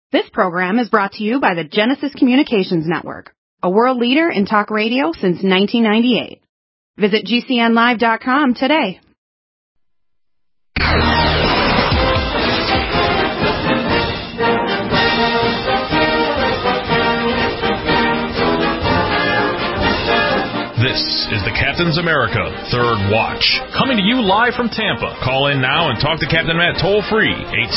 This program is brought to you by the Genesis Communications Network, a world leader in talk radio since 1998. Visit GCNlive.com today. This is the Captain's America Third Watch, coming to you live from Tampa. Call in now and talk to Captain Matt toll-free,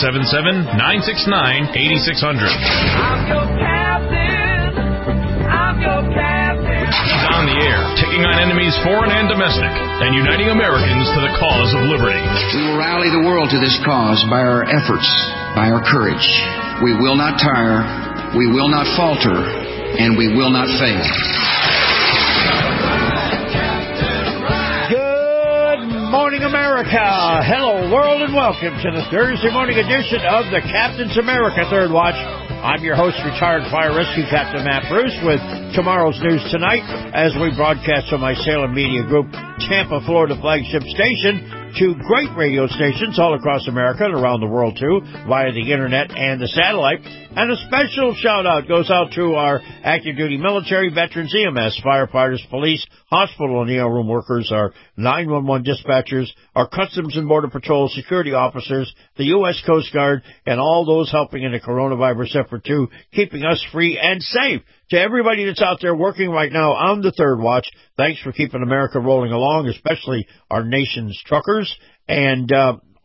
877-969-8600. I'm your captain. I'm your captain. He's on the air, taking on enemies foreign and domestic, and uniting Americans to the cause of liberty. We will rally the world to this cause by our efforts, by our courage. We will not tire, we will not falter, and we will not fail. Morning, America. Hello, world, and welcome to the Thursday morning edition of the Captain's America Third Watch. I'm your host, retired fire rescue captain Matt Bruce, with tomorrow's news tonight as we broadcast on my Salem Media Group Tampa, Florida flagship station to great radio stations all across America and around the world, too, via the Internet and the satellite. And a special shout-out goes out to our active duty military, veterans, EMS, firefighters, police, hospital and ER room workers, our 911 dispatchers, our Customs and Border Patrol security officers, the U.S. Coast Guard, and all those helping in the coronavirus effort, too, keeping us free and safe. To everybody that's out there working right now on the Third Watch, thanks for keeping America rolling along, especially our nation's truckers. And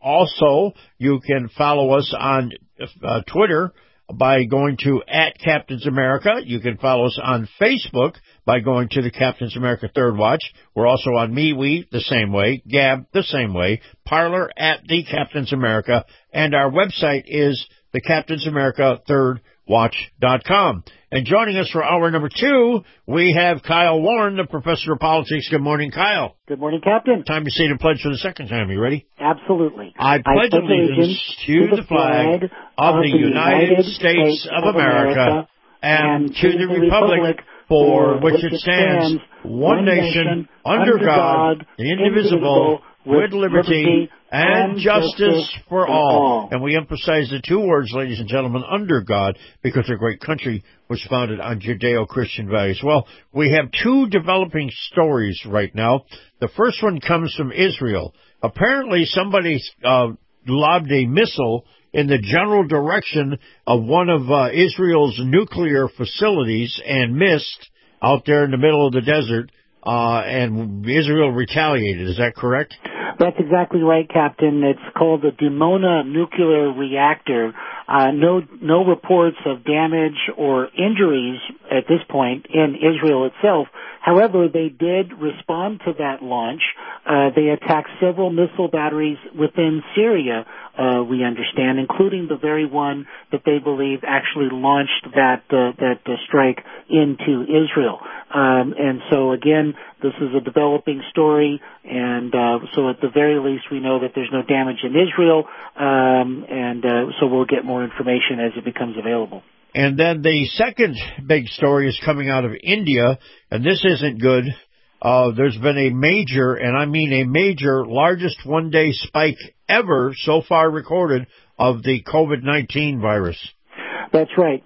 also, you can follow us on Twitter by going to @CaptainsAmerica. You can follow us on Facebook by going to the Captain's America Third Watch. We're also on MeWe the same way, Gab the same way, Parler @The Captain's America, and our website is the Captain's America Third Watch.com. And joining us for hour number 2, we have Kyle Warren, the professor of politics. Good morning, Kyle. Good morning, Captain. Time to say the pledge for the second time. You ready? Absolutely. I pledge allegiance to the flag of the United States of America and to the republic for which it stands, one nation, under God, indivisible, with liberty and justice for all. And we emphasize the two words, ladies and gentlemen, under God, because our great country was founded on Judeo-Christian values. Well, we have two developing stories right now. The first one comes from Israel. Apparently somebody lobbed a missile in the general direction of one of Israel's nuclear facilities and missed out there in the middle of the desert, and Israel retaliated. Is that correct? That's exactly right, Captain. It's called the Dimona nuclear reactor. No reports of damage or injuries at this point in Israel itself. However, they did respond to that launch. They attacked several missile batteries within Syria, we understand, including the very one that they believe actually launched that strike into Israel. And so, again, this is a developing story, and so at the very least we know that there's no damage in Israel, and so we'll get more information as it becomes available. And then the second big story is coming out of India, and this isn't good. There's been a major, and I mean a major, largest one-day spike ever so far recorded of the COVID-19 virus. That's right.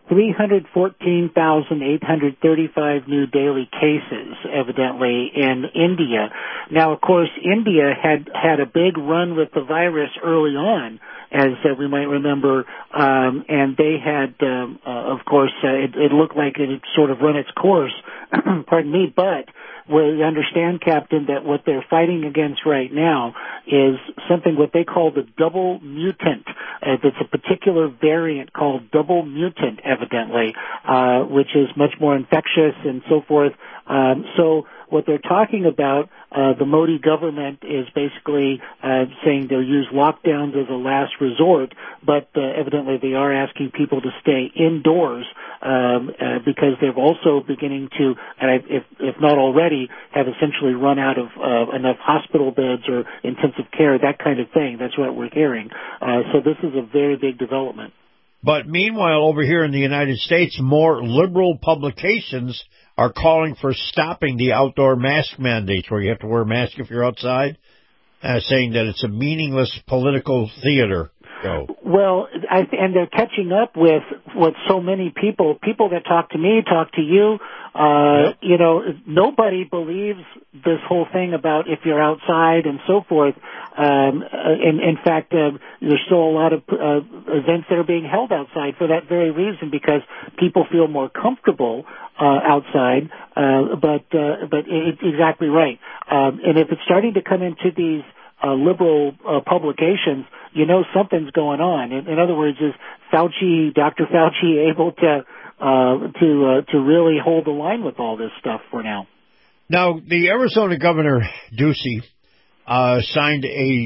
314,835 new daily cases, evidently, in India. Now, of course, India had a big run with the virus early on, as we might remember, and they had, of course, it looked like it had sort of run its course, pardon me, but we understand, Captain, that what they're fighting against right now is something what they call the double mutant. That's a particular variant called double mutant, evidently, which is much more infectious and so forth. So what they're talking about, the Modi government is basically saying they'll use lockdowns as a last resort, but evidently they are asking people to stay indoors because they're also beginning to, if not already, have essentially run out of enough hospital beds or intensive care, that kind of thing. That's what we're hearing. So this is a very big development. But meanwhile, over here in the United States, more liberal publications are calling for stopping the outdoor mask mandates, where you have to wear a mask if you're outside, saying that it's a meaningless political theater. go. Well, and they're catching up with what so many people that talk to me, talk to you. Yep. You know, nobody believes this whole thing about if you're outside and so forth. In fact, there's still a lot of events that are being held outside for that very reason, because people feel more comfortable outside. But it's exactly right. And if it's starting to come into these liberal publications, you know something's going on. In other words, is Dr. Fauci able to really hold the line with all this stuff for now? Now, the Arizona Governor Ducey signed a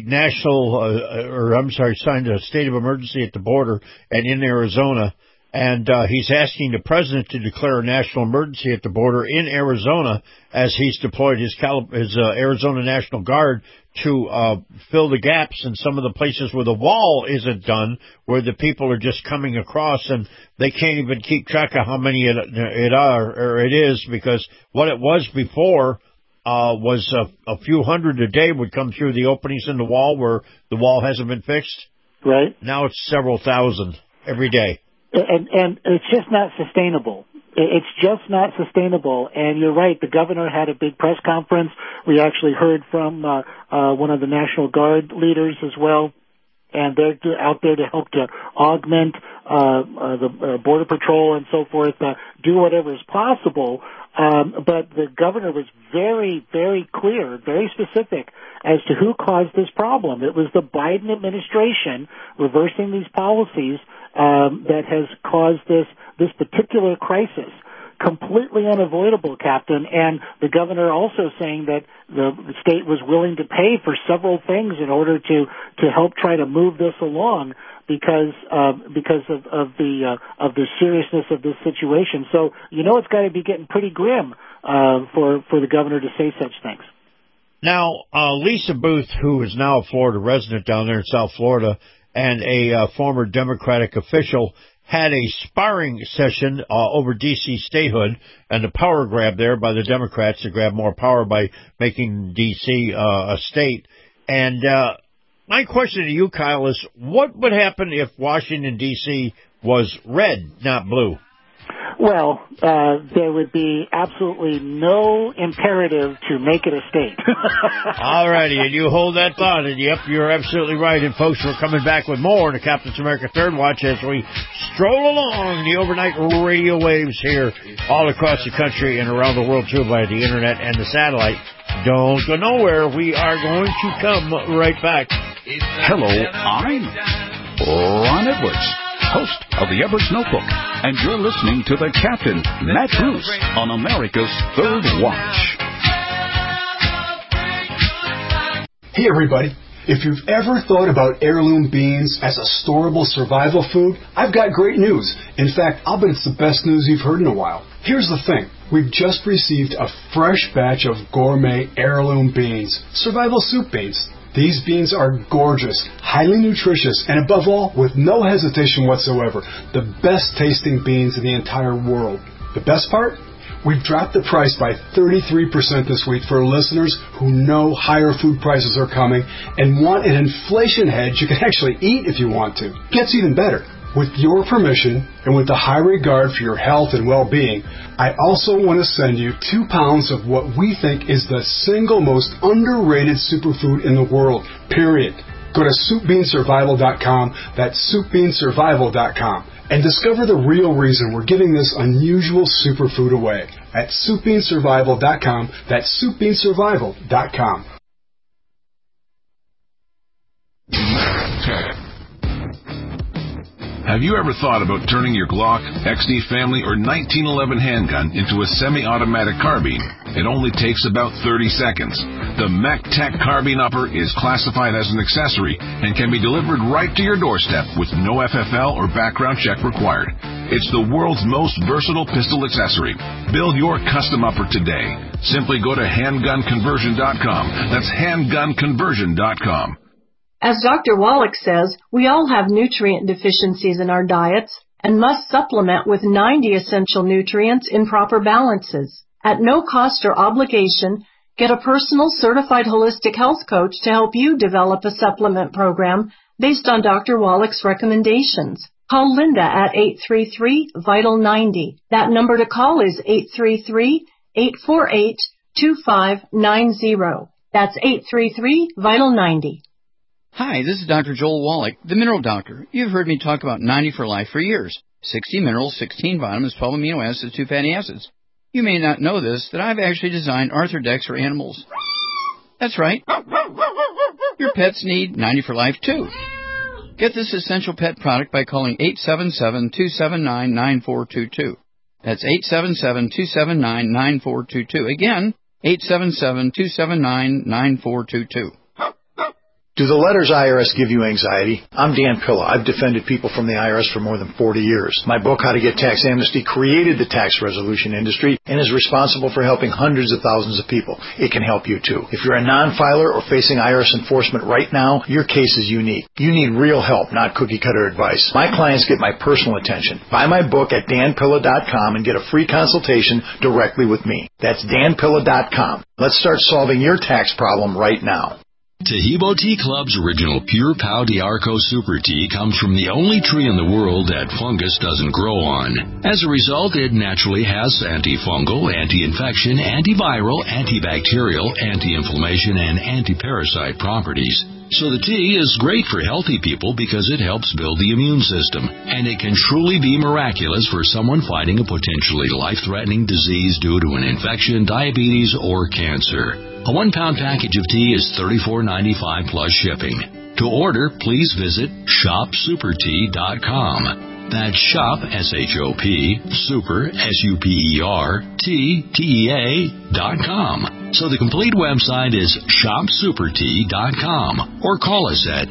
signed a state of emergency at the border and in Arizona, and he's asking the president to declare a national emergency at the border in Arizona as he's deployed his Arizona National Guard to fill the gaps in some of the places where the wall isn't done, where the people are just coming across and they can't even keep track of how many it is, because what it was before was a few hundred a day would come through the openings in the wall where the wall hasn't been fixed. Right. Now it's several thousand every day. And it's just not sustainable. It's just not sustainable. And you're right, the governor had a big press conference. We actually heard from one of the National Guard leaders as well. And they're out there to help to augment the Border Patrol and so forth, do whatever is possible. But the governor was very, very clear, very specific as to who caused this problem. It was the Biden administration reversing these policies that has caused this particular crisis. Completely unavoidable, Captain. And the governor also saying that the state was willing to pay for several things in order to help try to move this along because of the seriousness of this situation. So you know it's got to be getting pretty grim for the governor to say such things. Now, Lisa Booth, who is now a Florida resident down there in South Florida and a former Democratic official, had a sparring session over D.C. statehood and the power grab there by the Democrats to grab more power by making D.C. a state. And my question to you, Kyle, is what would happen if Washington, D.C. was red, not blue? Well, there would be absolutely no imperative to make it a state. All righty, and you hold that thought, and yep, you're absolutely right. And folks, we're coming back with more in the Captain's America Third Watch as we stroll along the overnight radio waves here all across the country and around the world, too, by the internet and the satellite. Don't go nowhere. We are going to come right back. Hello, I'm Ron Edwards, host of the Edwards Notebook, and you're listening to the Captain, Matt Bruce, on America's Third Watch. Hey, everybody. If you've ever thought about heirloom beans as a storable survival food, I've got great news. In fact, I'll bet it's the best news you've heard in a while. Here's the thing. We've just received a fresh batch of gourmet heirloom beans, survival soup beans. These beans are gorgeous, highly nutritious, and above all, with no hesitation whatsoever, the best tasting beans in the entire world. The best part? We've dropped the price by 33% this week for listeners who know higher food prices are coming and want an inflation hedge you can actually eat if you want to. Gets even better. With your permission, and with the high regard for your health and well-being, I also want to send you 2 pounds of what we think is the single most underrated superfood in the world, period. Go to SoupBeanSurvival.com, that's SoupBeanSurvival.com, and discover the real reason we're giving this unusual superfood away at SoupBeanSurvival.com, that's SoupBeanSurvival.com. Have you ever thought about turning your Glock, XD Family, or 1911 handgun into a semi-automatic carbine? It only takes about 30 seconds. The MechTech Carbine Upper is classified as an accessory and can be delivered right to your doorstep with no FFL or background check required. It's the world's most versatile pistol accessory. Build your custom upper today. Simply go to handgunconversion.com. That's handgunconversion.com. As Dr. Wallach says, we all have nutrient deficiencies in our diets and must supplement with 90 essential nutrients in proper balances. At no cost or obligation, get a personal certified holistic health coach to help you develop a supplement program based on Dr. Wallach's recommendations. Call Linda at 833-VITAL-90. That number to call is 833-848-2590. That's 833-VITAL-90. Hi, this is Dr. Joel Wallach, the Mineral Doctor. You've heard me talk about 90 for Life for years. 60 minerals, 16 vitamins, 12 amino acids, 2 fatty acids. You may not know this, that I've actually designed Arthrodex for animals. That's right. Your pets need 90 for Life, too. Get this essential pet product by calling 877-279-9422. That's 877-279-9422. Again, 877-279-9422. Do the letters IRS give you anxiety? I'm Dan Pilla. I've defended people from the IRS for more than 40 years. My book, How to Get Tax Amnesty, created the tax resolution industry and is responsible for helping hundreds of thousands of people. It can help you, too. If you're a non-filer or facing IRS enforcement right now, your case is unique. You need real help, not cookie-cutter advice. My clients get my personal attention. Buy my book at danpilla.com and get a free consultation directly with me. That's danpilla.com. Let's start solving your tax problem right now. Tahibo Tea Club's original Pure Pau d'Arco Super Tea comes from the only tree in the world that fungus doesn't grow on. As a result, it naturally has antifungal, anti-infection, antiviral, antibacterial, anti-inflammation, and anti-parasite properties. So the tea is great for healthy people because it helps build the immune system, and it can truly be miraculous for someone fighting a potentially life-threatening disease due to an infection, diabetes, or cancer. A 1-pound package of tea is $34.95 plus shipping. To order, please visit shopsupertea.com. That's shop, S-H-O-P, super, S-U-P-E-R, T-T-E-A.com. So the complete website is shopsupertea.com, or call us at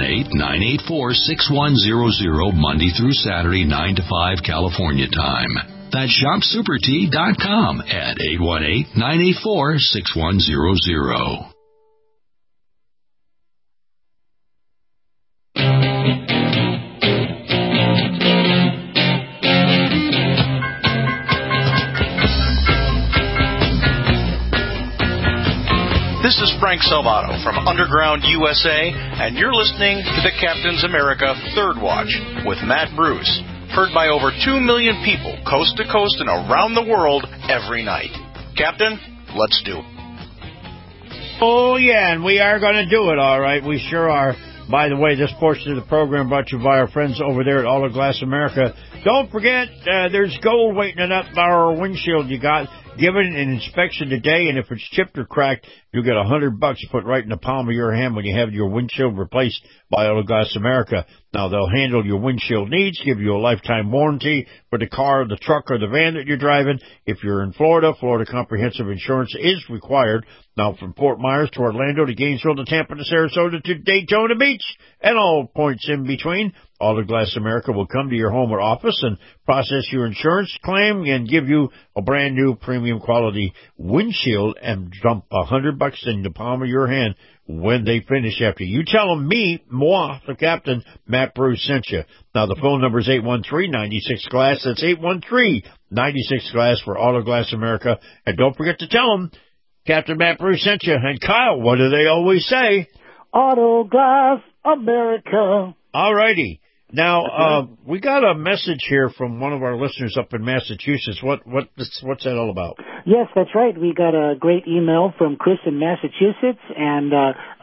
818-984-6100 Monday through Saturday, 9 to 5 California time. That's shopsupertea.com at 818-984-6100. This is Frank Salvato from Underground USA, and you're listening to the Captain's America Third Watch with Matt Bruce. Heard by over 2 million people coast to coast and around the world every night. Captain, let's do it. Oh, yeah, and we are going to do it, all right. We sure are. By the way, this portion of the program brought to you by our friends over there at Auto Glass America. Don't forget, there's gold waiting in that our windshield you got. Give it an inspection today, and if it's chipped or cracked, you'll get $100 put right in the palm of your hand when you have your windshield replaced by Auto Glass America. Now, they'll handle your windshield needs, give you a lifetime warranty for the car, the truck, or the van that you're driving. If you're in Florida, Florida Comprehensive Insurance is required. Now, from Fort Myers to Orlando to Gainesville to Tampa to Sarasota to Daytona Beach and all points in between, Auto Glass America will come to your home or office and process your insurance claim and give you a brand new premium quality windshield and dump $100 in the palm of your hand when they finish after you tell them moi, the Captain, Matt Bruce sent you. Now, the phone number is 813-96-GLASS. That's 813-96-GLASS for Auto Glass America. And don't forget to tell them Captain Matt Bruce sent you. And Kyle, what do they always say? Auto Glass America. All righty. Now, we got a message here from one of our listeners up in Massachusetts. What's that all about? Yes, that's right. We got a great email from Chris in Massachusetts, and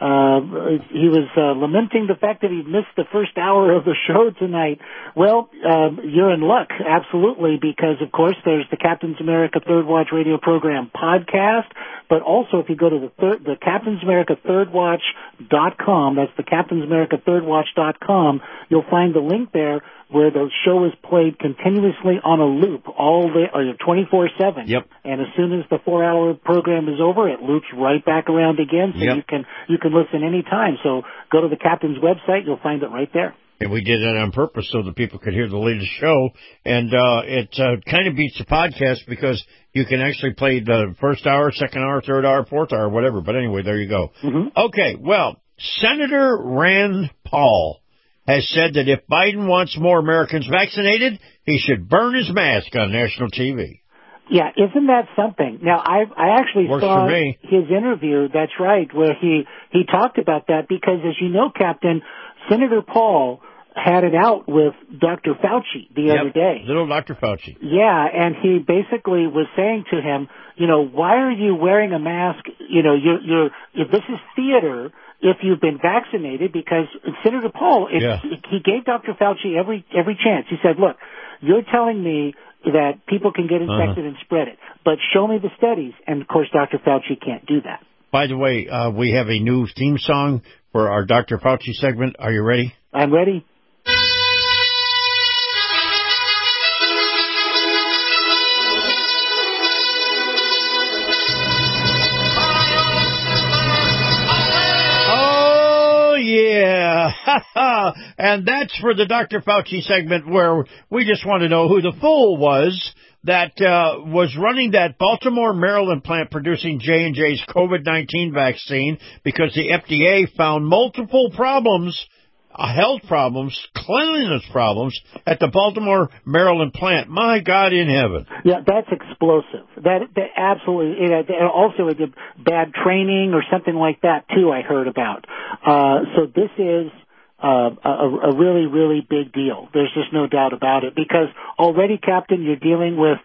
he was lamenting the fact that he missed the first hour of the show tonight. Well, you're in luck, absolutely, because, of course, there's the Captain's America Third Watch radio program podcast, but also if you go to the Captain's America ThirdWatch.com, that's the Captain's America ThirdWatch.com, you'll find the link there where the show is played continuously on a loop all day, or 24/7. Yep. And as soon as the 4-hour program is over, it loops right back around again, so you can listen anytime. So go to the Captain's website, you'll find it right there. And we did that on purpose so that people could hear the latest show. And it kind of beats the podcast because you can actually play the first hour, second hour, third hour, fourth hour, whatever. But anyway, there you go. Mm-hmm. Okay, well, Senator Rand Paul has said that if Biden wants more Americans vaccinated, he should burn his mask on national TV. Yeah, isn't that something? Now, I actually saw his interview, that's right, where he talked about that because, as you know, Captain, Senator Paul had it out with Dr. Fauci the other day. Little Dr. Fauci. Yeah, and he basically was saying to him, why are you wearing a mask? This is theater if you've been vaccinated, because Senator Paul, he gave Dr. Fauci every chance. He said, look, you're telling me that people can get infected and spread it, but show me the studies. And, of course, Dr. Fauci can't do that. By the way, we have a new theme song for our Dr. Fauci segment. Are you ready? I'm ready. Yeah, and that's for the Dr. Fauci segment where we just want to know who the fool was that was running that Baltimore, Maryland plant producing J&J's COVID-19 vaccine because the FDA found multiple problems, health problems, cleanliness problems at the Baltimore, Maryland plant. My God in heaven. Yeah, that's explosive. That absolutely. Also, the bad training or something like that too. I heard about. So this is a really, really big deal. There's just no doubt about it, because already, Captain, you're dealing with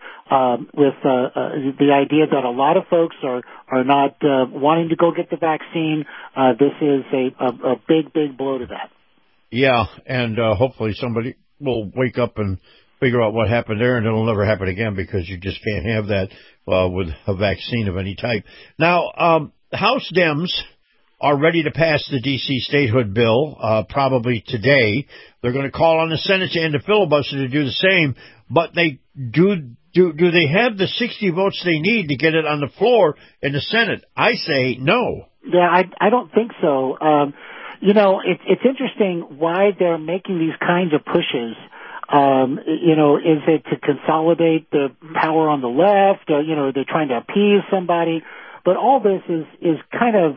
the idea that a lot of folks are not wanting to go get the vaccine. This is a big, big blow to that. Yeah, and hopefully somebody will wake up and figure out what happened there, and it'll never happen again, because you just can't have that with a vaccine of any type. Now, House Dems are ready to pass the D.C. statehood bill probably today. They're going to call on the Senate to end the filibuster to do the same, but they do they have the 60 votes they need to get it on the floor in the Senate? I say no. Yeah, I don't think so. It's interesting why they're making these kinds of pushes. Is it to consolidate the power on the left? They're trying to appease somebody. But all this is kind of,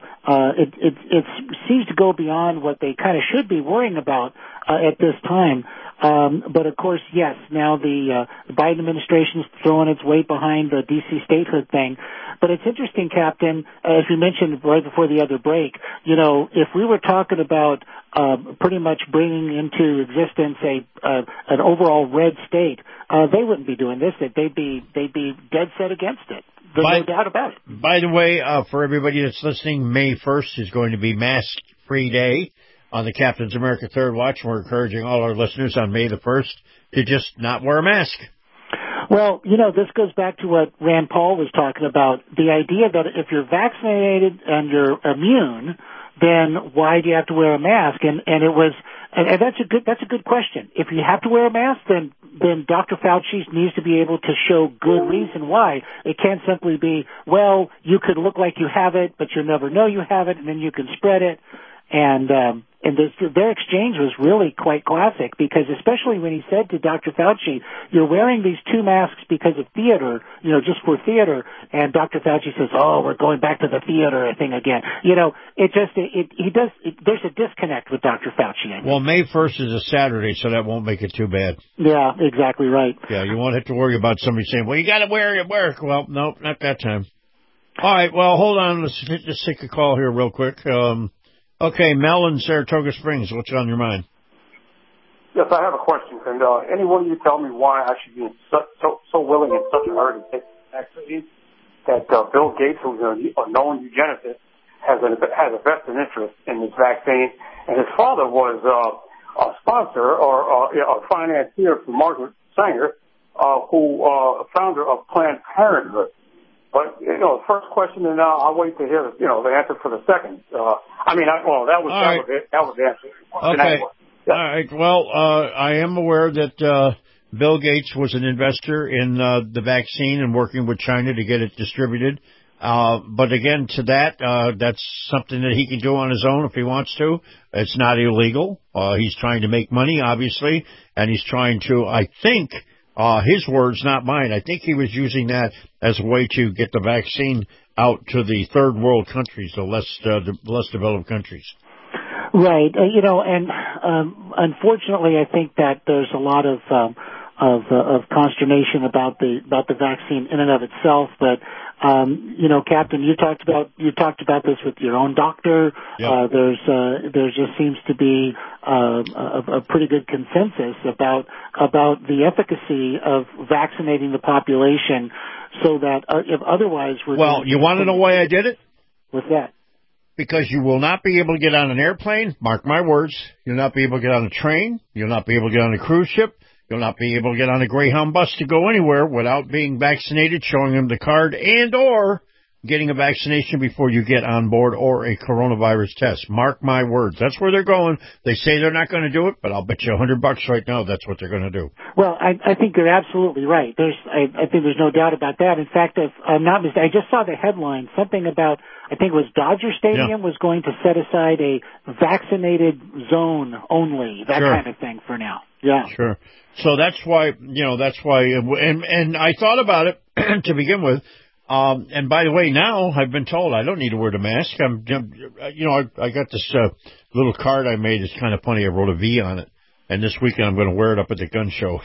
it seems to go beyond what they kind of should be worrying about at this time. But of course, yes, now the Biden administration is throwing its weight behind the D.C. statehood thing. But it's interesting, Captain, as we mentioned right before the other break, if we were talking about pretty much bringing into existence an overall red state, they wouldn't be doing this. They'd be dead set against it. There's no doubt about it. By the way, for everybody that's listening, May 1st is going to be Mask-Free Day on the Captain's America Third Watch. We're encouraging all our listeners on May the 1st to just not wear a mask. Well, this goes back to what Rand Paul was talking about, the idea that if you're vaccinated and you're immune, then why do you have to wear a mask? And that's a good question. If you have to wear a mask, then Dr. Fauci needs to be able to show good reason why. It can't simply be, well, you could look like you have it, but you'll never know you have it, and then you can spread it. And their exchange was really quite classic, because especially when he said to Dr. Fauci, you're wearing these two masks because of theater, just for theater, and Dr. Fauci says, oh, we're going back to the theater thing again. There's a disconnect with Dr. Fauci. I think. Well, May 1st is a Saturday, so that won't make it too bad. Yeah, exactly right. Yeah, you won't have to worry about somebody saying, well, you got to wear it at work. Well, no, not that time. All right, well, hold on. Let's just take a call here real quick. Okay, Mel in Saratoga Springs, what's on your mind? Yes, I have a question. And any one of you tell me why I should be so willing and such a hurry to take the vaccine that Bill Gates, who's a known eugenicist, has a vested interest in this vaccine. And his father was a sponsor or a financier for Margaret Sanger, founder of Planned Parenthood. But, the first question, and I'll wait to hear, the answer for the second. That was the answer. Okay. All right. Well, I am aware that Bill Gates was an investor in the vaccine and working with China to get it distributed. But again, to that's something that he can do on his own if he wants to. It's not illegal. He's trying to make money, obviously, and he's trying to, I think, his words, not mine. I think he was using that as a way to get the vaccine out to the third world countries, the less developed countries. Right. And unfortunately, I think that there's a lot of consternation about the vaccine in and of itself. But Captain, you talked about this with your own doctor. Yep. There just seems to be a pretty good consensus about the efficacy of vaccinating the population, so that if otherwise we're you want to know why I did it? What's that? Because you will not be able to get on an airplane, mark my words. You'll not be able to get on a train. You'll not be able to get on a cruise ship. You'll not be able to get on a Greyhound bus to go anywhere without being vaccinated, showing them the card, and or getting a vaccination before you get on board, or a coronavirus test. Mark my words. That's where they're going. They say they're not going to do it, but I'll bet you $100 right now that's what they're going to do. Well, I think you're absolutely right. I think there's no doubt about that. In fact, if I'm not mistaken, I just saw the headline, something about, I think it was Dodger Stadium was going to set aside a vaccinated zone only, that kind of thing for now. Yeah. Sure. So that's why, and I thought about it to begin with. And by the way, now I've been told I don't need to wear the mask. I got this little card I made. It's kind of funny. I wrote a V on it. And this weekend I'm going to wear it up at the gun show.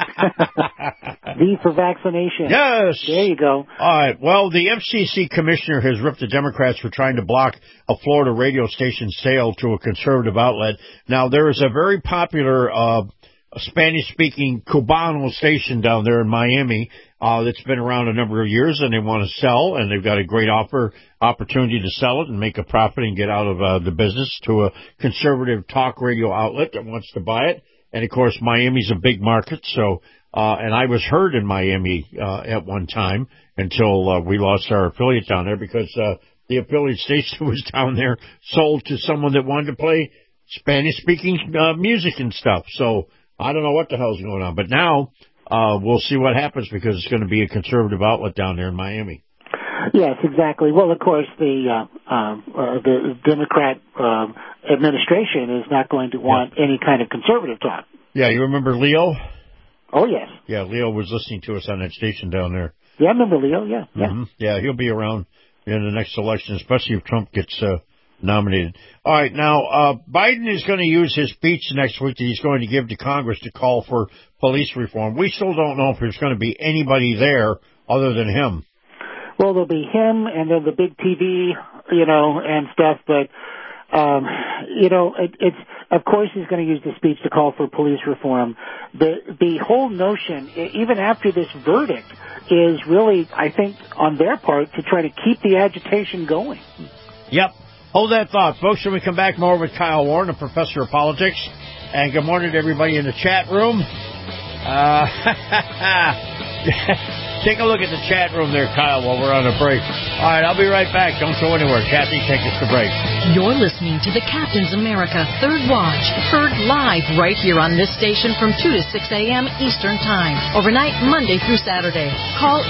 V for vaccination. Yes. There you go. All right. Well, the FCC commissioner has ripped the Democrats for trying to block a Florida radio station's sale to a conservative outlet. Now, there is a very popular Spanish-speaking Cubano station down there in Miami that's been around a number of years, and they want to sell, and they've got a great opportunity to sell it and make a profit and get out of the business to a conservative talk radio outlet that wants to buy it. And, of course, Miami's a big market, so and I was heard in Miami at one time until we lost our affiliate down there, because the affiliate station was down there sold to someone that wanted to play Spanish-speaking music and stuff. So I don't know what the hell's going on. But now we'll see what happens, because it's going to be a conservative outlet down there in Miami. Yes, exactly. Well, of course, the Democrat administration is not going to want any kind of conservative talk. Yeah, you remember Leo? Oh, yes. Yeah, Leo was listening to us on that station down there. Yeah, I remember Leo, yeah. Mm-hmm. Yeah, he'll be around in the next election, especially if Trump gets nominated. All right, now, Biden is going to use his speech next week that he's going to give to Congress to call for police reform. We still don't know if there's going to be anybody there other than him. Well, there'll be him and then the big TV, and stuff, but, it's, of course he's going to use the speech to call for police reform. The whole notion, even after this verdict, is really, I think, on their part to try to keep the agitation going. Yep. Hold that thought, folks. When we come back, more with Kyle Warren, a professor of politics. And good morning to everybody in the chat room. Take a look at the chat room there, Kyle, while we're on a break. All right, I'll be right back. Don't go anywhere. Kathy, take us to break. You're listening to the Captain's America Third Watch, heard live right here on this station from 2 to 6 a.m. Eastern Time, overnight Monday through Saturday. Call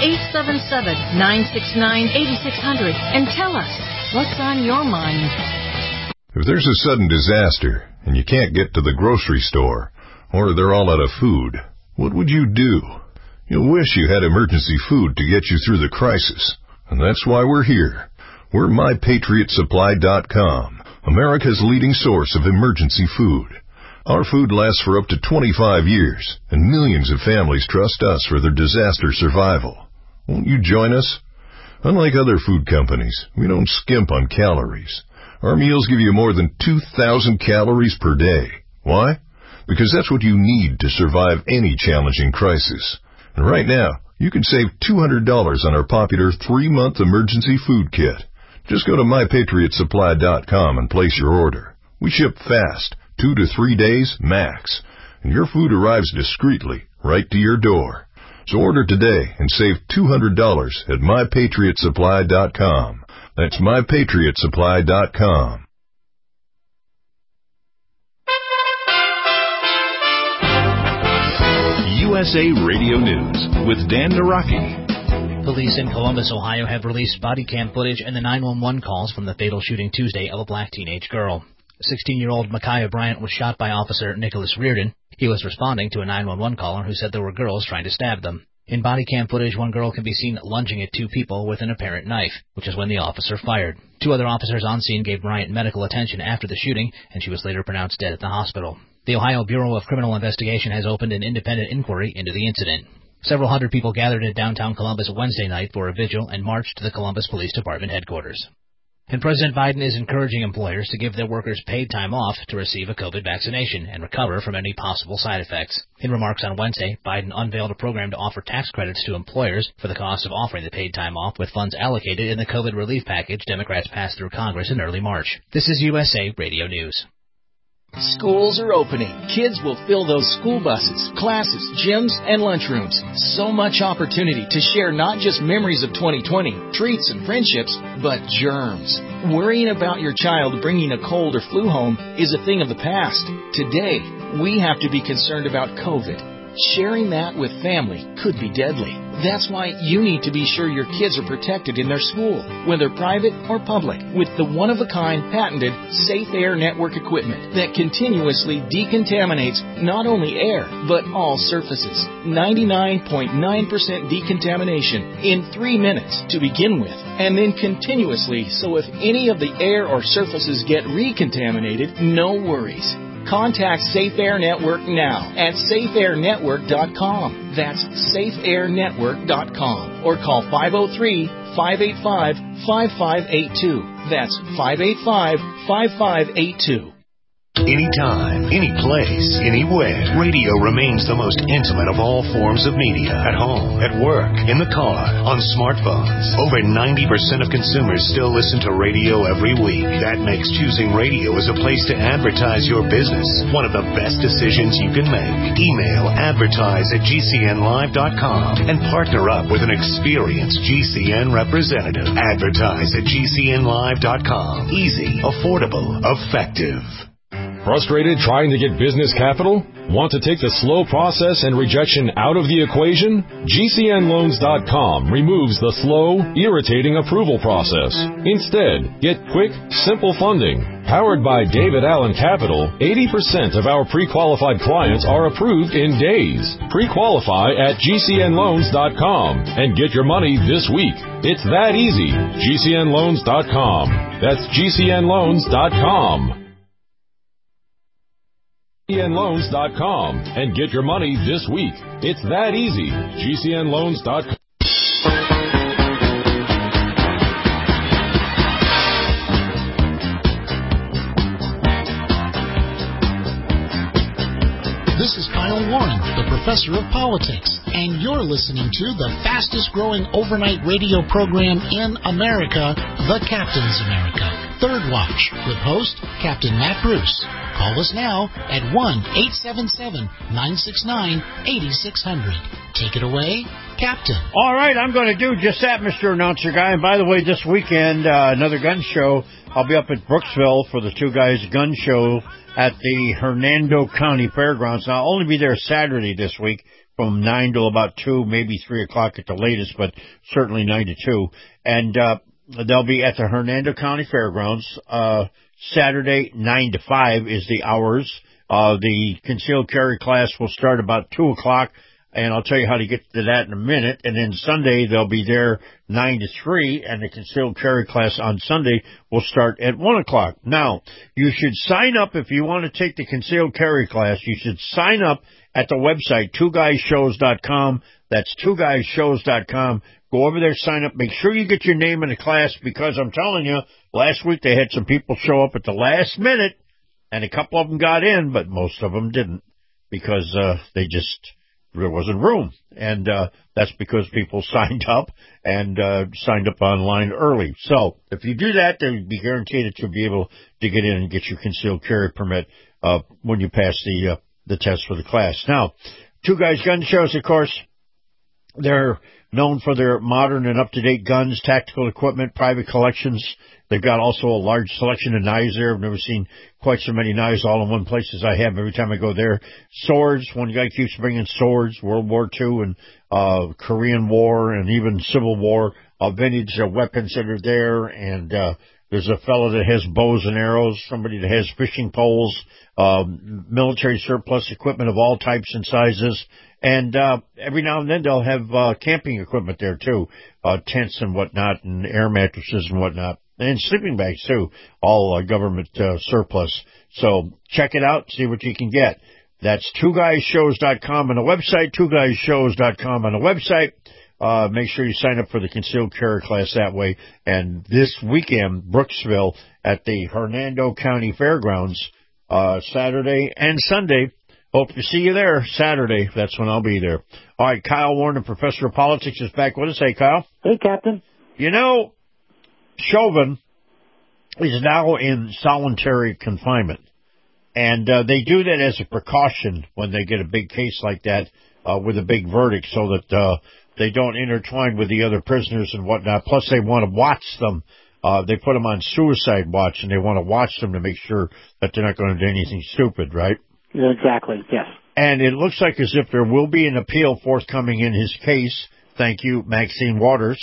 877-969-8600 and tell us what's on your mind. If there's a sudden disaster and you can't get to the grocery store, or they're all out of food, what would you do? You'll wish you had emergency food to get you through the crisis. And that's why we're here. We're MyPatriotSupply.com, America's leading source of emergency food. Our food lasts for up to 25 years, and millions of families trust us for their disaster survival. Won't you join us? Unlike other food companies, we don't skimp on calories. Our meals give you more than 2,000 calories per day. Why? Because that's what you need to survive any challenging crisis. And right now, you can save $200 on our popular 3-month emergency food kit. Just go to MyPatriotSupply.com and place your order. We ship fast, 2 to 3 days max, and your food arrives discreetly right to your door. So order today and save $200 at MyPatriotSupply.com. That's MyPatriotSupply.com. USA Radio News with Dan Naraki. Police in Columbus, Ohio have released body cam footage and the 911 calls from the fatal shooting Tuesday of a black teenage girl. 16-year-old Micaiah Bryant was shot by Officer Nicholas Reardon. He was responding to a 911 caller who said there were girls trying to stab them. In body cam footage, one girl can be seen lunging at 2 people with an apparent knife, which is when the officer fired. 2 other officers on scene gave Bryant medical attention after the shooting, and she was later pronounced dead at the hospital. The Ohio Bureau of Criminal Investigation has opened an independent inquiry into the incident. Several hundred people gathered in downtown Columbus Wednesday night for a vigil and marched to the Columbus Police Department headquarters. And President Biden is encouraging employers to give their workers paid time off to receive a COVID vaccination and recover from any possible side effects. In remarks on Wednesday, Biden unveiled a program to offer tax credits to employers for the cost of offering the paid time off with funds allocated in the COVID relief package Democrats passed through Congress in early March. This is USA Radio News. Schools are opening. Kids will fill those school buses, classes, gyms, and lunchrooms. So much opportunity to share not just memories of 2020, treats and friendships, but germs. Worrying about your child bringing a cold or flu home is a thing of the past. Today, we have to be concerned about COVID. Sharing that with family could be deadly. That's why you need to be sure your kids are protected in their school, whether private or public, with the one-of-a-kind patented Safe Air Network equipment that continuously decontaminates not only air, but all surfaces. 99.9% decontamination in 3 minutes to begin with, and then continuously, so if any of the air or surfaces get recontaminated, no worries. Contact Safe Air Network now at safeairnetwork.com. That's safeairnetwork.com. Or call 503-585-5582. That's 585-5582. Anytime, any place, anywhere, radio remains the most intimate of all forms of media. At home, at work, in the car, on smartphones. Over 90% of consumers still listen to radio every week. That makes choosing radio as a place to advertise your business one of the best decisions you can make. Email advertise@gcnlive.com and partner up with an experienced GCN representative. Advertise@gcnlive.com. Easy, affordable, effective. Frustrated trying to get business capital? Want to take the slow process and rejection out of the equation? GCNloans.com removes the slow, irritating approval process. Instead, get quick, simple funding. Powered by David Allen Capital, 80% of our pre-qualified clients are approved in days. Pre-qualify at GCNloans.com and get your money this week. It's that easy. GCNloans.com. That's GCNloans.com. GCNloans.com and get your money this week. It's that easy. GCNloans.com. This is Kyle Warren, the professor of politics, and you're listening to the fastest growing overnight radio program in America, The Captain's America. Third Watch with host Captain Matt Bruce. Call us now at 1-877-969-8600. Take it away, Captain. All right, I'm going to do just that, Mr. Announcer Guy. And by the way, this weekend, another gun show. I'll be up at Brooksville for the Two Guys Gun Show at the Hernando County Fairgrounds. Now, I'll only be there Saturday this week from 9 till about 2, maybe 3 o'clock at the latest, but certainly 9 to 2. And they'll be at the Hernando County Fairgrounds. Saturday, 9 to 5 is the hours. The concealed carry class will start about 2 o'clock, and I'll tell you how to get to that in a minute. And then Sunday, they'll be there 9 to 3, and the concealed carry class on Sunday will start at 1 o'clock. Now, you should sign up if you want to take the concealed carry class. You should sign up at the website, twoguyshows.com. That's twoguyshows.com. Go over there, sign up. Make sure you get your name in the class, because I'm telling you, last week they had some people show up at the last minute, and a couple of them got in, but most of them didn't, because there wasn't room. And that's because people signed up and signed up online early. So if you do that, then you'll be guaranteed that you'll be able to get in and get your concealed carry permit when you pass the test for the class. Now, Two Guys Gun Shows, of course, they're known for their modern and up-to-date guns, tactical equipment, private collections. They've got also a large selection of knives there. I've never seen quite so many knives all in one place as I have every time I go there. Swords, one guy keeps bringing swords, World War II and Korean War and even Civil War, vintage weapons that are there. And there's a fellow that has bows and arrows, somebody that has fishing poles, military surplus equipment of all types and sizes. And every now and then they'll have camping equipment there, too, tents and whatnot and air mattresses and whatnot. And sleeping bags, too. All government surplus. So check it out, see what you can get. That's twoguyshows.com on the website, twoguyshows.com on the website. Make sure you sign up for the concealed carry class that way. And this weekend, Brooksville at the Hernando County Fairgrounds, Saturday and Sunday. Hope to see you there Saturday. That's when I'll be there. All right, Kyle Warner, Professor of Politics, is back with us. Hey, Kyle. Hey, Captain. You know, Chauvin is now in solitary confinement. And they do that as a precaution when they get a big case like that with a big verdict so that they don't intertwine with the other prisoners and whatnot. Plus, they want to watch them. They put them on suicide watch, and they want to watch them to make sure that they're not going to do anything stupid, right? Yeah, exactly, yes. And it looks like as if there will be an appeal forthcoming in his case. Thank you, Maxine Waters.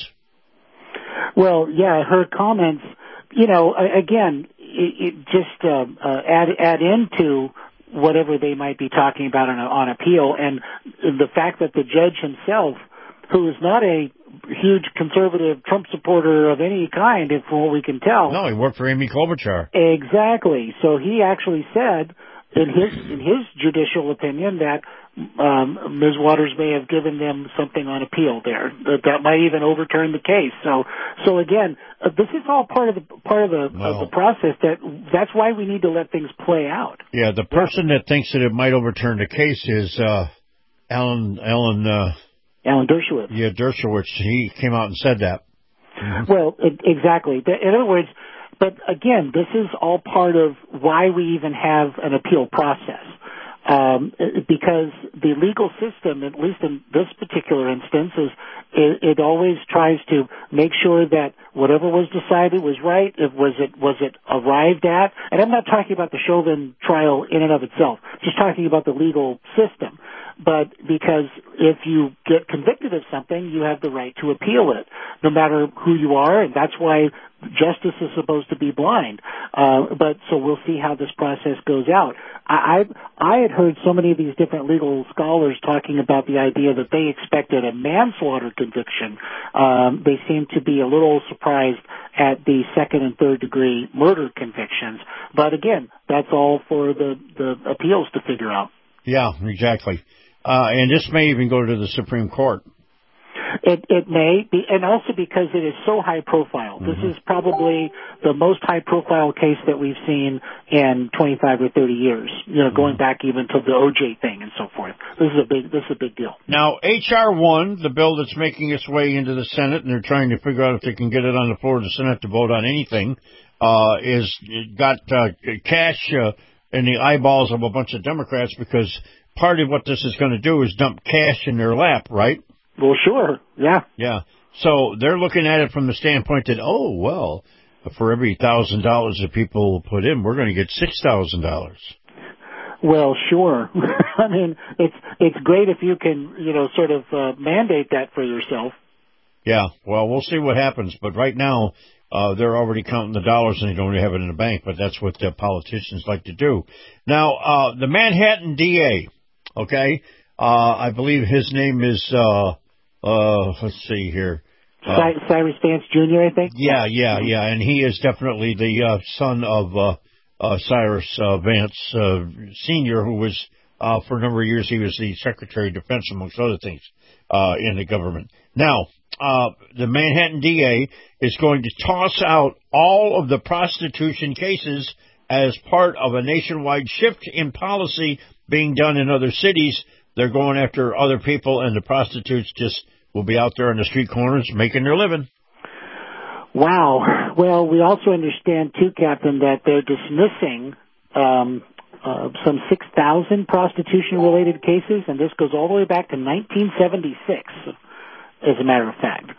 Well, yeah, her comments, you know, again, it just add into whatever they might be talking about on appeal, and the fact that the judge himself, who is not a huge conservative Trump supporter of any kind, from what we can tell. No, he worked for Amy Klobuchar. Exactly. So he actually said in his judicial opinion that Ms. Waters may have given them something on appeal there that might even overturn the case. So again, this is all part of the process. That's why we need to let things play out. Yeah, the person that thinks that it might overturn the case is Alan Dershowitz. Yeah, Dershowitz. He came out and said that. Mm-hmm. Well, exactly. In other words, but again, this is all part of why we even have an appeal process. Because the legal system, at least in this particular instance, it always tries to make sure that whatever was decided was right. Was it arrived at? And I'm not talking about the Chauvin trial in and of itself, just talking about the legal system. But because if you get convicted of something, you have the right to appeal it, no matter who you are, and that's why justice is supposed to be blind. But so we'll see how this process goes out. I had heard so many of these different legal scholars talking about the idea that they expected a manslaughter conviction. They seem to be a little surprised at the second and third degree murder convictions. But again, that's all for the appeals to figure out. Yeah, exactly. And this may even go to the Supreme Court. It may be, and also because it is so high profile. Mm-hmm. This is probably the most high profile case that we've seen in 25 or 30 years. You know, going back even to the OJ thing and so forth. This is a big deal. Now, H.R. 1, the bill that's making its way into the Senate, and they're trying to figure out if they can get it on the floor of the Senate to vote on anything, got cash in the eyeballs of a bunch of Democrats because part of what this is going to do is dump cash in their lap, right? Well, sure, yeah. Yeah. So they're looking at it from the standpoint that, oh, well, for every $1,000 that people put in, we're going to get $6,000. Well, sure. I mean, it's great if you can, sort of mandate that for yourself. Yeah. Well, we'll see what happens. But right now, they're already counting the dollars and they don't have it in the bank. But that's what politicians like to do. Now, the Manhattan DA, okay, I believe his name is, let's see here. Cyrus Vance Jr., I think? Yeah. And he is definitely the son of Cyrus Vance Sr., who was, for a number of years, he was the Secretary of Defense, amongst other things, in the government. Now, the Manhattan DA is going to toss out all of the prostitution cases as part of a nationwide shift in policy being done in other cities. They're going after other people, and the prostitutes just will be out there on the street corners making their living. Wow. Well, we also understand, too, Captain, that they're dismissing some 6,000 prostitution-related cases, and this goes all the way back to 1976, as a matter of fact.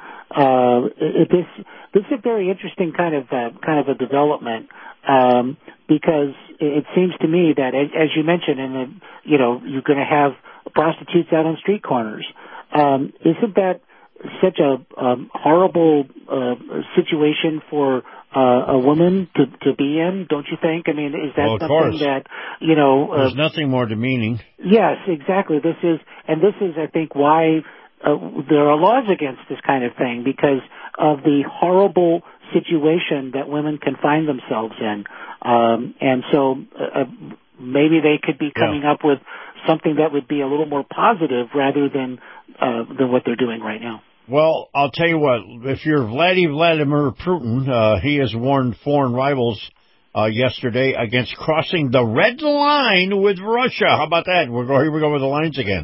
This is a very interesting kind of a development, because it seems to me that, as you mentioned, you're going to have prostitutes out on street corners. Isn't that such a horrible situation for a woman to be in? Don't you think? I mean, is that something that there's nothing more demeaning? Yes, exactly. This is, I think, why there are laws against this kind of thing, because of the horrible situation that women can find themselves in. And so maybe they could be coming up with something that would be a little more positive rather than what they're doing right now. Well, I'll tell you what, if you're Vladimir Putin, he has warned foreign rivals yesterday against crossing the red line with Russia. How about that? Here we go with the lines again.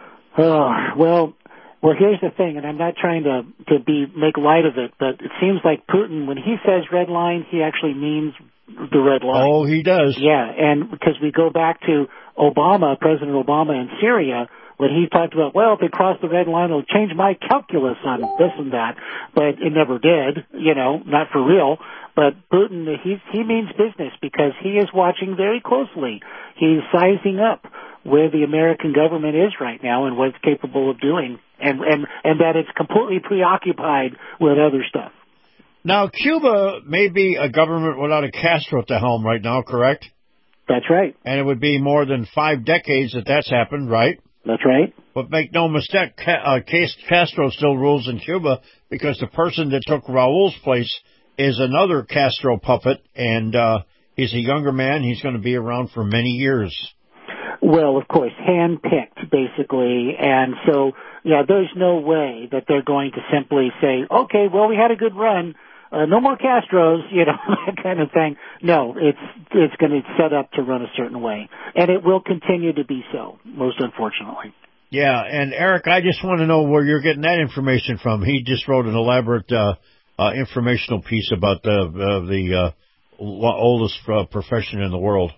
Well, here's the thing, and I'm not trying to make light of it, but it seems like Putin, when he says red line, he actually means the red line. Oh, he does. Yeah, and because we go back to President Obama in Syria, when he talked about, well, if they cross the red line, it'll change my calculus on this and that. But it never did, not for real. But Putin, he means business because he is watching very closely. He's sizing up where the American government is right now and what it's capable of doing, and that it's completely preoccupied with other stuff. Now, Cuba may be a government without a Castro at the helm right now, correct? That's right. And it would be more than 5 decades that that's happened, right? That's right. But make no mistake, Castro still rules in Cuba because the person that took Raul's place is another Castro puppet, and he's a younger man. He's going to be around for many years. Well, of course, hand-picked, basically. And so, there's no way that they're going to simply say, okay, well, we had a good run. No more Castros, that kind of thing. No, it's going to set up to run a certain way. And it will continue to be so, most unfortunately. Yeah, and Eric, I just want to know where you're getting that information from. He just wrote an elaborate informational piece about the oldest profession in the world.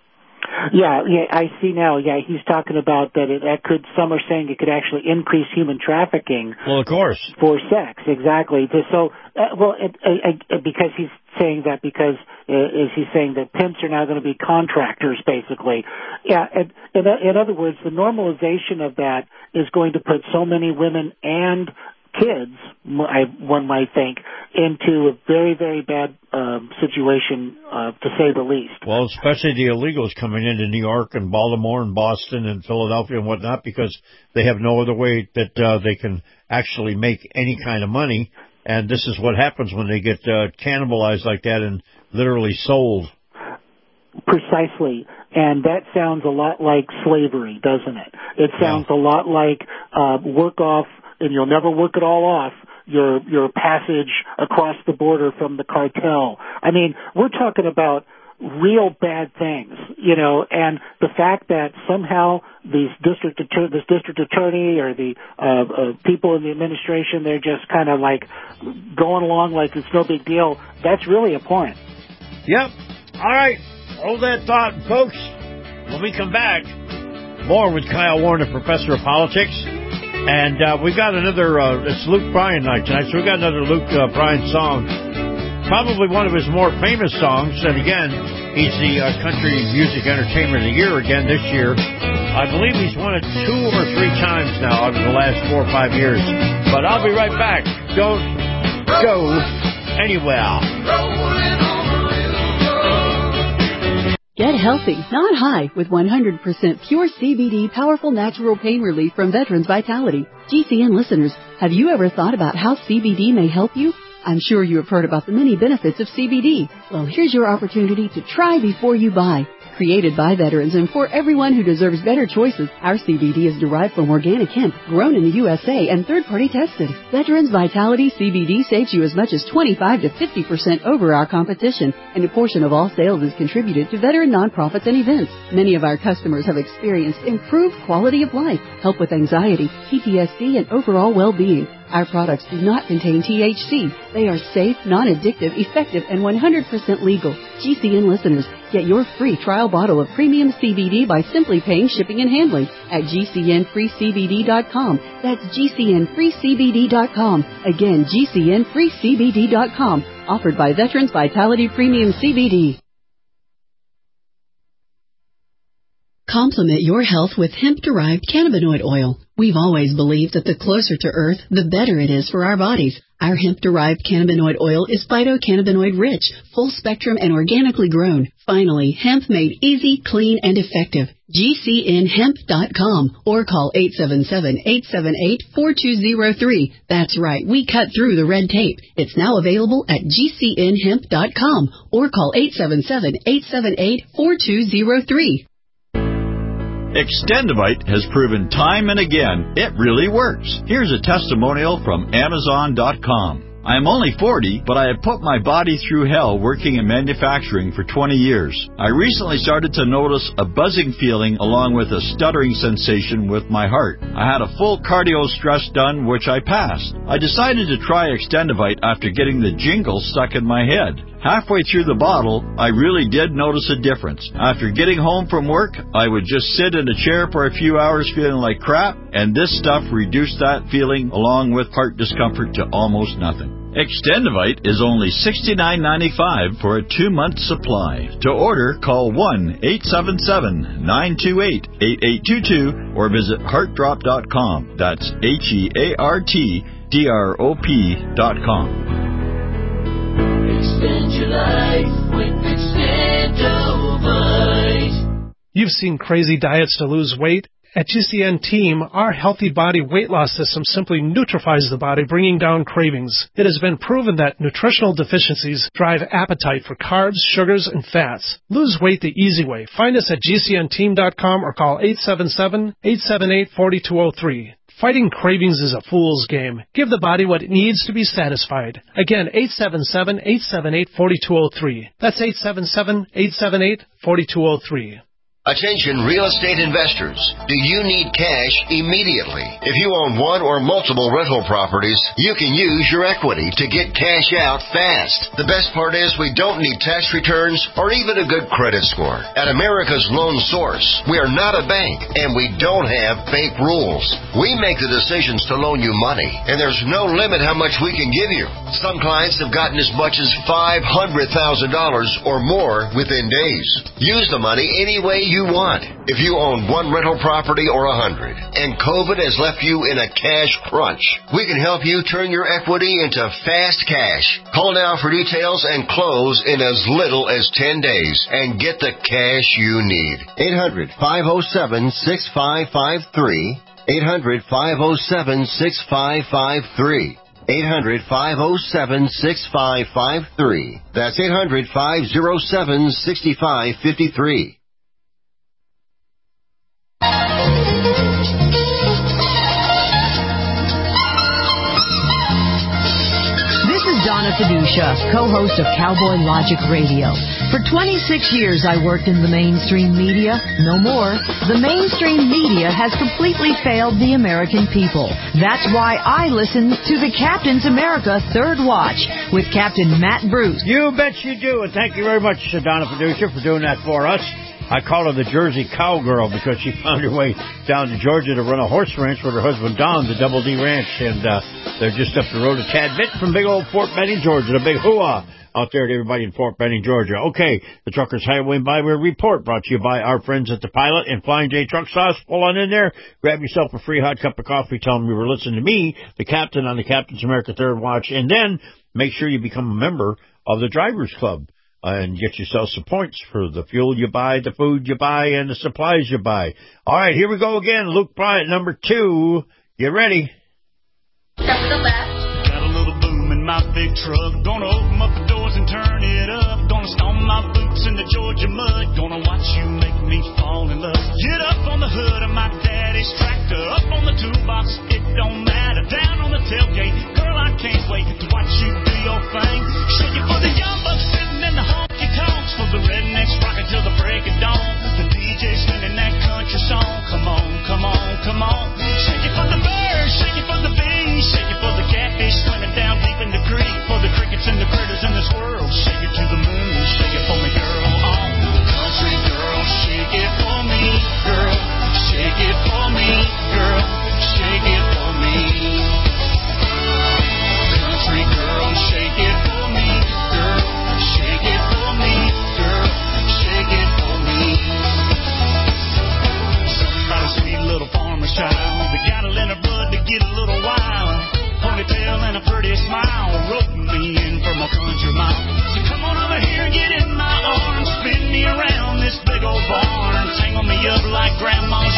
Yeah, I see now. Yeah, he's talking about that some are saying it could actually increase human trafficking. Well, of course. For sex, exactly. So, because he's saying that he's saying that pimps are now going to be contractors, basically. Yeah, in other words, the normalization of that is going to put so many women and kids, one might think, into a very, very bad situation, to say the least. Well, especially the illegals coming into New York and Baltimore and Boston and Philadelphia and whatnot, because they have no other way that they can actually make any kind of money. And this is what happens when they get cannibalized like that and literally sold. Precisely. And that sounds a lot like slavery, doesn't it? It sounds a lot like work off, and you'll never work it all off, your passage across the border from the cartel. I mean, we're talking about real bad things, and the fact that somehow this district attorney or the people in the administration, they're just kind of like going along like it's no big deal, that's really abhorrent. Yep. All right. Hold that thought, folks. When we come back, more with Kyle Warner, Professor of Politics. And we got another, it's Luke Bryan night tonight, so we got another Luke Bryan song. Probably one of his more famous songs. And again, he's the Country Music Entertainer of the Year again this year. I believe he's won it 2 or 3 times now out of the last 4 or 5 years. But I'll be right back. Don't go anywhere. Get healthy, not high, with 100% pure CBD powerful natural pain relief from Veterans Vitality. GCN listeners, have you ever thought about how CBD may help you? I'm sure you have heard about the many benefits of CBD. Well, here's your opportunity to try before you buy. Created by veterans and for everyone who deserves better choices, our CBD is derived from organic hemp, grown in the USA and third-party tested. Veterans Vitality CBD saves you as much as 25 to 50% over our competition, and a portion of all sales is contributed to veteran nonprofits and events. Many of our customers have experienced improved quality of life, help with anxiety, PTSD, and overall well-being. Our products do not contain THC. They are safe, non-addictive, effective, and 100% legal. GCN listeners, get your free trial bottle of premium CBD by simply paying shipping and handling at GCNFreeCBD.com. That's GCNFreeCBD.com. Again, GCNFreeCBD.com. Offered by Veterans Vitality Premium CBD. Complement your health with hemp-derived cannabinoid oil. We've always believed that the closer to Earth, the better it is for our bodies. Our hemp-derived cannabinoid oil is phytocannabinoid-rich, full-spectrum, and organically grown. Finally, hemp made easy, clean, and effective. GCNhemp.com or call 877-878-4203. That's right, we cut through the red tape. It's now available at GCNhemp.com or call 877-878-4203. Extendivite has proven time and again it really works. Here's a testimonial from Amazon.com. I am only 40, but I have put my body through hell working in manufacturing for 20 years. I recently started to notice a buzzing feeling along with a stuttering sensation with my heart. I had a full cardio stress done, which I passed. I decided to try Extendivite after getting the jingle stuck in my head. Halfway through the bottle, I really did notice a difference. After getting home from work, I would just sit in a chair for a few hours feeling like crap, and this stuff reduced that feeling along with heart discomfort to almost nothing. Extendivite is only $69.95 for a 2-month supply. To order, call 1-877-928-8822 or visit heartdrop.com. That's HEARTDROP.com. Extend your life with Extendivite. You've seen crazy diets to lose weight. At GCN Team, our healthy body weight loss system simply neutralizes the body, bringing down cravings. It has been proven that nutritional deficiencies drive appetite for carbs, sugars, and fats. Lose weight the easy way. Find us at GCNteam.com or call 877-878-4203. Fighting cravings is a fool's game. Give the body what it needs to be satisfied. Again, 877-878-4203. That's 877-878-4203. Attention real estate investors. Do you need cash immediately? If you own one or multiple rental properties, you can use your equity to get cash out fast. The best part is we don't need tax returns or even a good credit score. At America's Loan Source, we are not a bank and we don't have bank rules. We make the decisions to loan you money, and there's no limit how much we can give you. Some clients have gotten as much as $500,000 or more within days. Use the money any way you want. If you own one rental property or 100 and COVID has left you in a cash crunch, we can help you turn your equity into fast cash. Call now for details and close in as little as 10 days and get the cash you need. 800-507-6553. 800-507-6553. 800-507-6553. That's 800-507-6553. This is Donna Fiducia, co-host of Cowboy Logic Radio. For 26 years, I worked in the mainstream media. No more. The mainstream media has completely failed the American people. That's why I listen to the Captain's America Third Watch with Captain Matt Bruce. You bet you do, and thank you very much, Donna Fiducia, for doing that for us. I call her the Jersey Cowgirl because she found her way down to Georgia to run a horse ranch with her husband Don, the Double D Ranch, and they're just up the road a tad bit from big old Fort Benning, Georgia. The big hooah out there to everybody in Fort Benning, Georgia. Okay, the Truckers Highway and Byway Report brought to you by our friends at the Pilot and Flying J Truck Sauce. Pull on in there, grab yourself a free hot cup of coffee, tell them you were listening to me, the captain on the Captain's America Third Watch, and then make sure you become a member of the Drivers Club. And get yourself some points for the fuel you buy, the food you buy, and the supplies you buy. All right, here we go again. Luke Bryant, number 2. Get ready. Got a little boom in my big truck. Gonna open up the doors and turn it up. Gonna stomp my boots in the Georgia mud. Gonna watch you make me fall in love. Get up on the hood of my daddy's tractor. Up on the toolbox, it don't matter. Down on the tailgate, girl, I can't wait to watch you do your thing. Shake it for the young bucks sitting in the honky tonks. For the rednecks rocking till the break of dawn. The DJ singing that country song. Come on, come on, come on. Shake it for the birds, shake it for the bees. Shake it for the catfish swimming down deep in the creek. For the crickets and the critters in this world. Shake it to the moon, shake it for me, girl. Oh, country girl, shake it for me, girl. Shake it for me, girl. Shake it for me.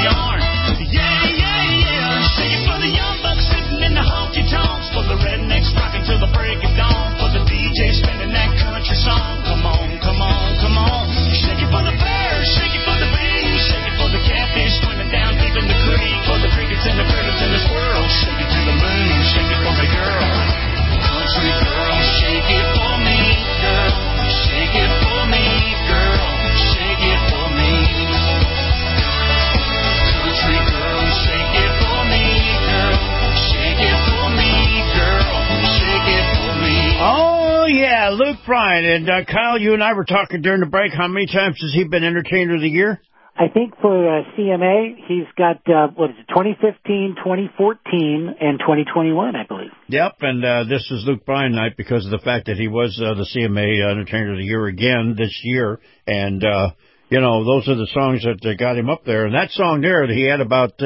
yarn. Yeah, yeah, yeah. Shake it for the young bucks sitting in the honky tonks, for the rednecks rocking till the break of dawn, for the DJ spinning that country song. Come on, come on, come on. Shake it for the bears, shake it for the bees, shake it for the catfish swimming down deep in the creek, for the crickets and the critters and the squirrels. Shake it to the moon, shake it for me, girl. Country girl, shake it for me, girl. Shake it for me, girl. Shake it for me. Country girl, shake it for me, girl. Shake it for me, girl. Shake it for me. Oh, yeah, Luke Bryan. And, Kyle, you and I were talking during the break. How many times has he been Entertainer of the Year? I think for CMA, he's got, 2015, 2014, and 2021, I believe. Yep, and this is Luke Bryan night because of the fact that he was the CMA Entertainer of the Year again this year. And, those are the songs that got him up there. And that song there, he had about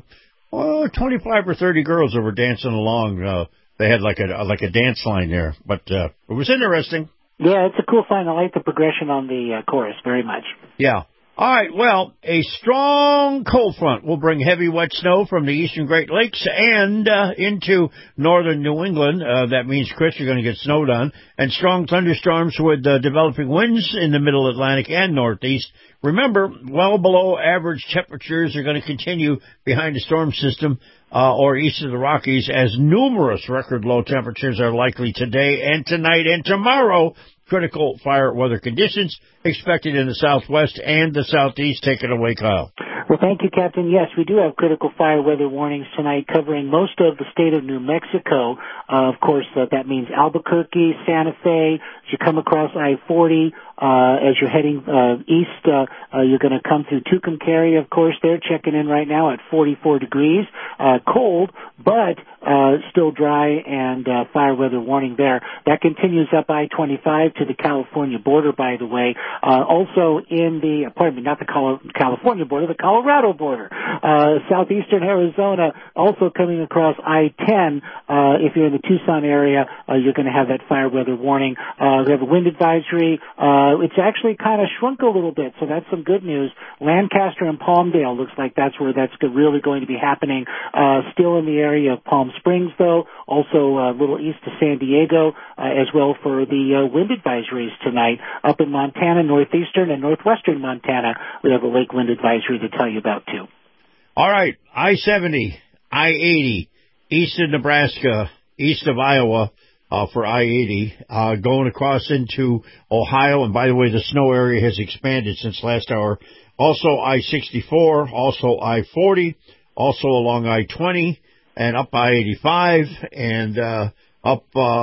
25 or 30 girls that were dancing along. They had like a dance line there. But it was interesting. Yeah, it's a cool song. I like the progression on the chorus very much. Yeah. All right, well, a strong cold front will bring heavy wet snow from the eastern Great Lakes and into northern New England. That means, Chris, you're going to get snowed on. And strong thunderstorms with developing winds in the middle Atlantic and northeast. Remember, well below average temperatures are going to continue behind the storm system or east of the Rockies, as numerous record low temperatures are likely today and tonight and tomorrow. Critical fire weather conditions expected in the southwest and the southeast. Take it away, Kyle. Well, thank you, Captain. Yes, we do have critical fire weather warnings tonight covering most of the state of New Mexico. Of course, that means Albuquerque, Santa Fe. As you come across I-40, as you're heading east, you're going to come through Tucumcari, of course. They're checking in right now at 44 degrees. Cold, but still dry, and fire weather warning there. That continues up I-25 to the California border, by the way. Also in the, not the California border, the Colorado border. Southeastern Arizona also coming across I-10. If you're in the Tucson area, you're going to have that fire weather warning. We have a wind advisory. It's actually kind of shrunk a little bit, so that's some good news. Lancaster and Palmdale looks like that's where that's really going to be happening. Still in the area of Palm Springs, though. Also a little east of San Diego, as well for the wind advisories tonight. Up in Montana, northeastern and northwestern Montana, we have a lake wind advisory to tell you about, too. All right, I-70, I-80, east of Nebraska, east of Iowa, for I-80, going across into Ohio. And by the way, the snow area has expanded since last hour. Also I-64, also I-40, also along I-20, and up I-85, and up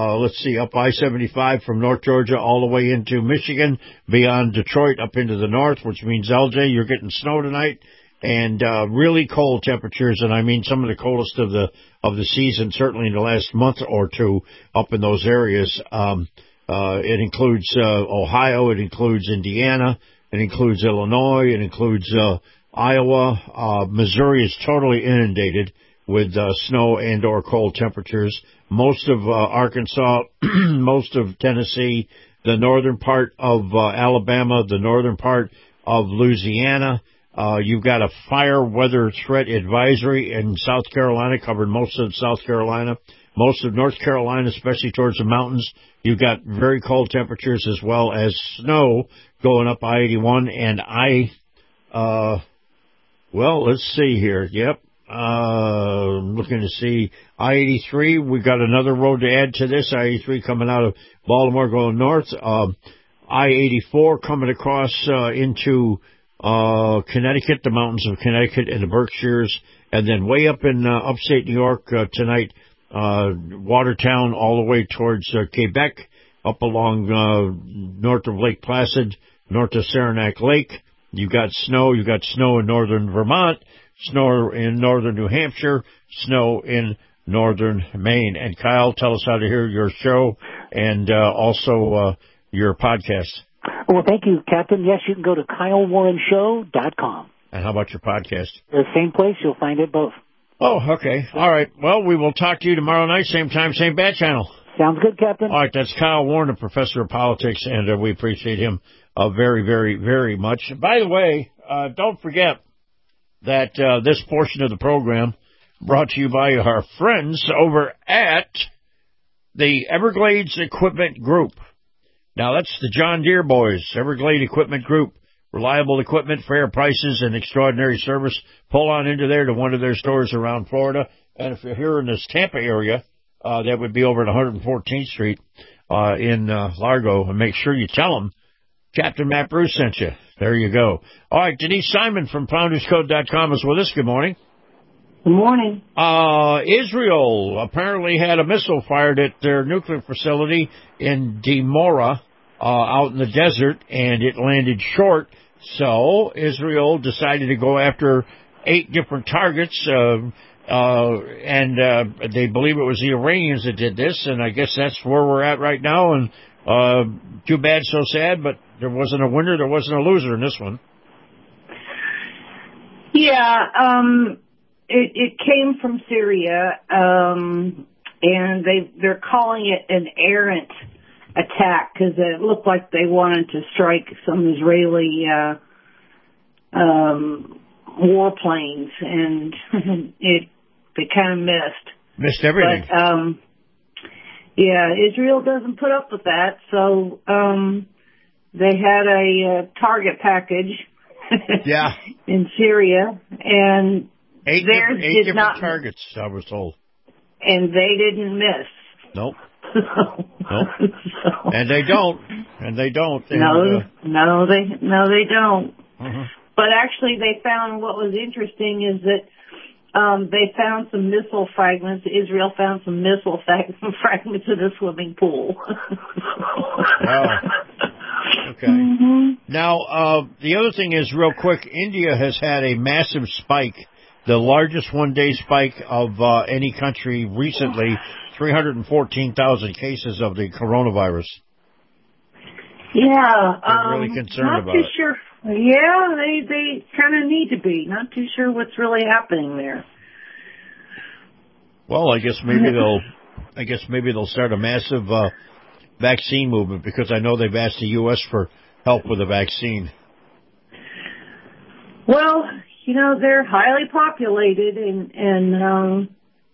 I-75 from North Georgia all the way into Michigan, beyond Detroit, up into the north, which means, LJ, you're getting snow tonight. And really cold temperatures, and I mean some of the coldest of the season, certainly in the last month or two, up in those areas. It includes Ohio, it includes Indiana, it includes Illinois, it includes Iowa. Missouri is totally inundated with snow and or cold temperatures. Most of Arkansas, most of Tennessee, the northern part of Alabama, the northern part of Louisiana. You've got a fire weather threat advisory in South Carolina, covered most of South Carolina, most of North Carolina, especially towards the mountains. You've got very cold temperatures as well as snow going up I-81 and let's see here. Yep. Looking to see I-83. We've got another road to add to this. I-83 coming out of Baltimore going north. I-84 coming across into Connecticut, the mountains of Connecticut and the Berkshires, and then way up in upstate New York tonight, Watertown all the way towards Quebec, up along north of Lake Placid, north of Saranac Lake. You've got snow. You've got snow in northern Vermont, snow in northern New Hampshire, snow in northern Maine. And Kyle, tell us how to hear your show and also your podcast. Well, thank you, Captain. Yes, you can go to KyleWarrenShow.com. And how about your podcast? The same place. You'll find it both. Oh, okay. All right. Well, we will talk to you tomorrow night, same time, same bat channel. Sounds good, Captain. All right. That's Kyle Warren, a professor of politics, and we appreciate him very, very, very much. By the way, don't forget, that this portion of the program brought to you by our friends over at the Everglades Equipment Group. Now, that's the John Deere boys, Everglades Equipment Group. Reliable equipment, fair prices, and extraordinary service. Pull on into there to one of their stores around Florida. And if you're here in this Tampa area, that would be over at 114th Street in Largo. And make sure you tell them Captain Matt Bruce sent you. There you go. All right, Denise Simon from FoundersCode.com is with us. Good morning. Good morning. Israel apparently had a missile fired at their nuclear facility in Dimora out in the desert, and it landed short. So Israel decided to go after 8 different targets, and they believe it was the Iranians that did this, and I guess that's where we're at right now. And too bad, so sad, but there wasn't a winner, there wasn't a loser in this one. Yeah, it came from Syria, and they're calling it an errant attack because it looked like they wanted to strike some Israeli warplanes, and they kind of missed everything. But yeah, Israel doesn't put up with that, so they had a target package yeah. in Syria, and 8 different targets, I was told. And they didn't miss. Nope. Nope. And they don't. And, they don't. Mm-hmm. But actually, they found what was interesting is that they found some missile fragments. Israel found some missile fragments in a swimming pool. Wow. Okay. Mm-hmm. Now, the other thing is, real quick, India has had a massive spike, the largest one-day spike of any country recently, 314,000 cases of the coronavirus. Yeah. They're really concerned about it. Not too sure. Yeah, they kind of need to be. Not too sure what's really happening there. Well, I guess maybe they'll start a massive vaccine movement, because I know they've asked the U.S. for help with a vaccine. Well, you know, they're highly populated, and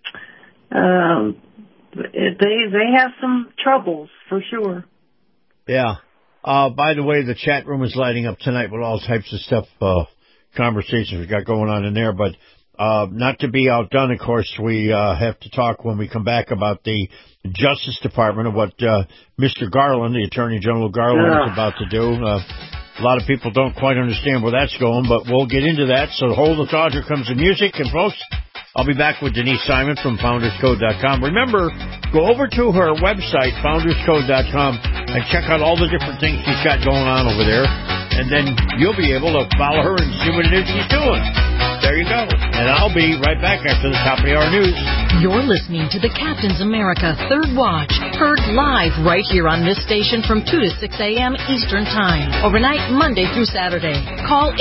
they have some troubles for sure. Yeah. By the way, the chat room is lighting up tonight with all types of stuff, conversations we got going on in there. But not to be outdone, of course, we have to talk when we come back about the Justice Department and what Mr. Garland, the Attorney General Garland, is about to do. A lot of people don't quite understand where that's going, but we'll get into that. So hold the thought. Here comes the music. And, folks, I'll be back with Denise Simon from FoundersCode.com. Remember, go over to her website, FoundersCode.com, and check out all the different things she's got going on over there. And then you'll be able to follow her and see what it is she's doing. There you go. And I'll be right back after the top of the hour news. You're listening to the Captain's America Third Watch, heard live right here on this station from 2 to 6 a.m. Eastern Time, overnight Monday through Saturday. Call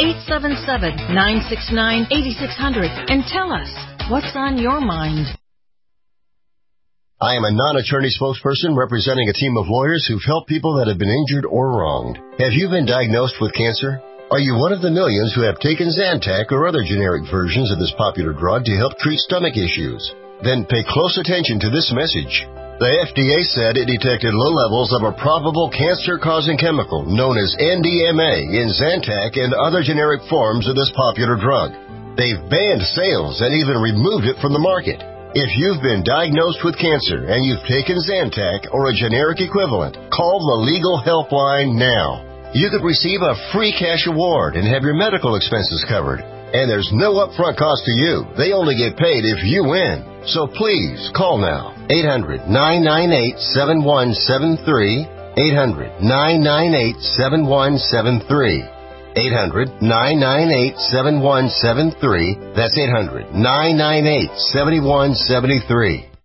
877-969-8600 and tell us what's on your mind. I am a non-attorney spokesperson representing a team of lawyers who've helped people that have been injured or wronged. Have you been diagnosed with cancer? Are you one of the millions who have taken Zantac or other generic versions of this popular drug to help treat stomach issues? Then pay close attention to this message. The FDA said it detected low levels of a probable cancer-causing chemical known as NDMA in Zantac and other generic forms of this popular drug. They've banned sales and even removed it from the market. If you've been diagnosed with cancer and you've taken Zantac or a generic equivalent, call the Legal Helpline now. You could receive a free cash award and have your medical expenses covered. And there's no upfront cost to you. They only get paid if you win. So please, call now. 800-998-7173. 800-998-7173. 800-998-7173. That's 800-998-7173.